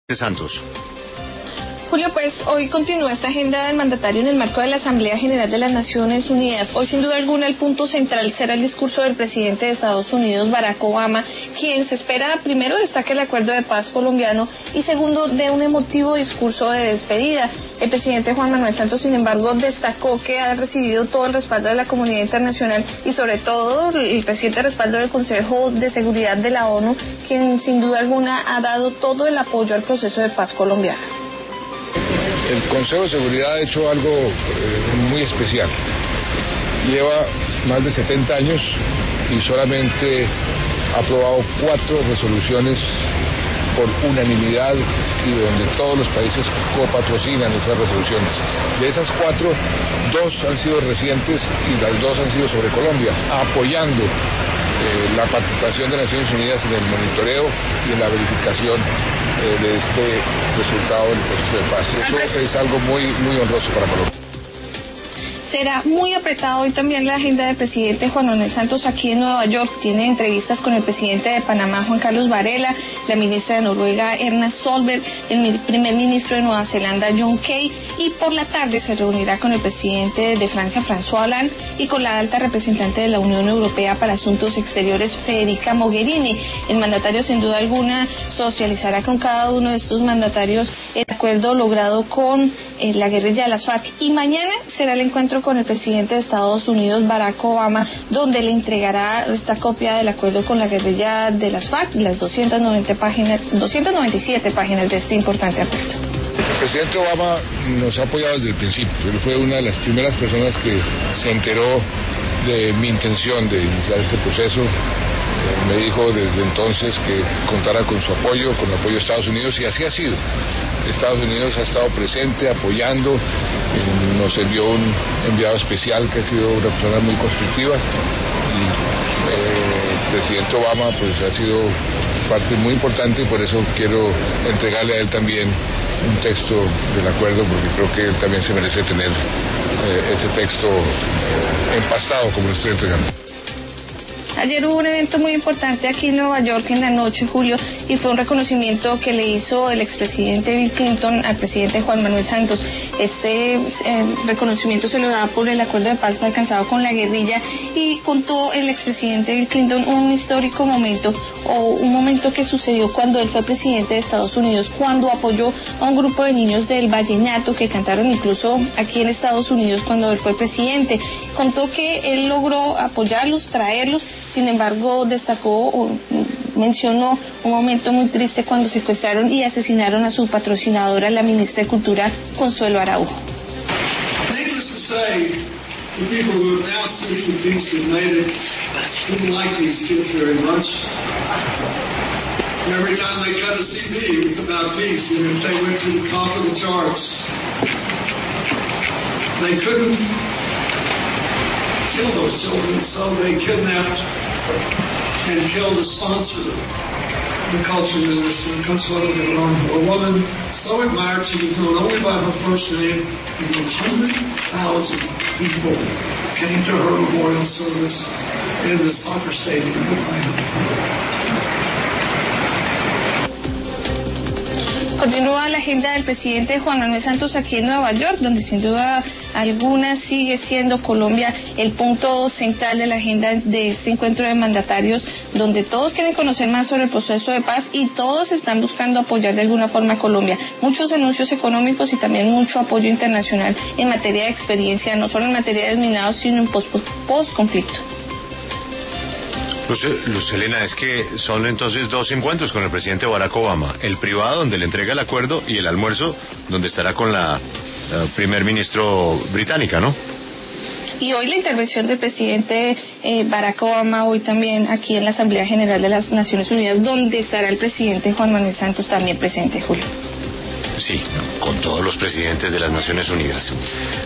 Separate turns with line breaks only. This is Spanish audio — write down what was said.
Santos.
Julio, pues hoy continúa esta agenda del mandatario en el marco de la Asamblea General de las Naciones Unidas. Hoy, sin duda alguna, el punto central será el discurso del presidente de Estados Unidos, Barack Obama, quien se espera, primero, destaque el acuerdo de paz colombiano y, segundo, dé un emotivo discurso de despedida. El presidente Juan Manuel Santos, sin embargo, destacó que ha recibido todo el respaldo de la comunidad internacional y, sobre todo, el reciente respaldo del Consejo de Seguridad de la ONU, quien, sin duda alguna, ha dado todo el apoyo al proceso de paz colombiano.
El Consejo de Seguridad ha hecho algo muy especial. Lleva más de 70 años y solamente ha aprobado 4 resoluciones por unanimidad y donde todos los países copatrocinan esas resoluciones. De esas 4, 2 han sido recientes y las 2 han sido sobre Colombia, apoyando la participación de Naciones Unidas en el monitoreo y en la verificación de este resultado del proceso de paz. Eso es algo muy honroso para Colombia.
Será muy apretado hoy también la agenda del presidente Juan Manuel Santos aquí en Nueva York. Tiene entrevistas con el presidente de Panamá, Juan Carlos Varela, la ministra de Noruega, Erna Solberg, el primer ministro de Nueva Zelanda, John Key, y por la tarde se reunirá con el presidente de Francia, François Hollande, y con la alta representante de la Unión Europea para Asuntos Exteriores, Federica Mogherini. El mandatario, sin duda alguna, socializará con cada uno de estos mandatarios el acuerdo logrado con la guerrilla de las FARC, y mañana será el encuentro con el presidente de Estados Unidos, Barack Obama, donde le entregará esta copia del acuerdo con la guerrilla de las FARC, las 297 páginas de este importante acuerdo.
El presidente Obama nos ha apoyado desde el principio. Él fue una de las primeras personas que se enteró de mi intención de iniciar este proceso. Me dijo desde entonces que contara con su apoyo, con el apoyo de Estados Unidos, y así ha sido. Estados Unidos ha estado presente, apoyando, nos envió un enviado especial que ha sido una persona muy constructiva, y el presidente Obama pues ha sido parte muy importante, y por eso quiero entregarle a él también un texto del acuerdo, porque creo que él también se merece tener ese texto empastado como lo estoy entregando.
Ayer hubo un evento muy importante aquí en Nueva York en la noche, Julio, y fue un reconocimiento que le hizo el expresidente Bill Clinton al presidente Juan Manuel Santos. Este reconocimiento se lo da por el acuerdo de paz alcanzado con la guerrilla, y contó el expresidente Bill Clinton un histórico momento, o un momento que sucedió cuando él fue presidente de Estados Unidos, cuando apoyó a un grupo de niños del vallenato que cantaron incluso aquí en Estados Unidos cuando él fue presidente. Contó que él logró apoyarlos, traerlos. Sin embargo, destacó o mencionó un momento muy triste cuando secuestraron y asesinaron a su patrocinadora, la ministra de Cultura, Consuelo Araujo.
Needless to say, the people who have now social peace have made it didn't like these kids very much. Every time they cut a CD, it was about peace, and if they went to the top of the charts, they couldn't kill those children, so they kidnapped and killed the sponsor, the culture minister, Consuelo Araujo, a woman so admired she was known only by her first name, and 100,000 people came to her memorial service in the soccer stadium in Miami.
Continúa la agenda del presidente Juan Manuel Santos aquí en Nueva York, donde sin duda alguna sigue siendo Colombia el punto central de la agenda de este encuentro de mandatarios, donde todos quieren conocer más sobre el proceso de paz y todos están buscando apoyar de alguna forma a Colombia. Muchos anuncios económicos y también mucho apoyo internacional en materia de experiencia, no solo en materia de desminados, sino en post-conflicto.
Luz Helena, es que son entonces 2 encuentros con el presidente Barack Obama: el privado, donde le entrega el acuerdo, y el almuerzo, donde estará con la primer ministro británica, ¿no?
Y hoy la intervención del presidente Barack Obama, hoy también aquí en la Asamblea General de las Naciones Unidas, donde estará el presidente Juan Manuel Santos también presente, Julio.
Sí, con todos los presidentes de las Naciones Unidas.